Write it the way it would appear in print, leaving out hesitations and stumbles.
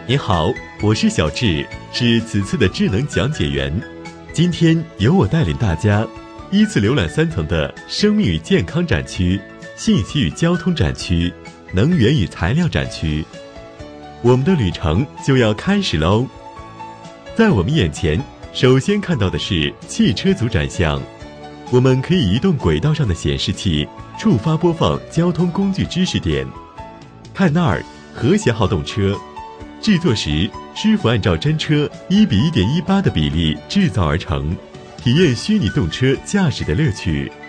你好，我是小智，是此次的智能讲解员。今天由我带领大家依次浏览3层的生命与健康展区、信息与交通展区、能源与材料展区。我们的旅程就要开始喽。在我们眼前，首先看到的是汽车组展项，我们可以移动轨道上的显示器，触发播放交通工具知识点。看那儿，和谐号动车。制作时，师傅按照真车1:1.18的比例制造而成，体验虚拟动车驾驶的乐趣。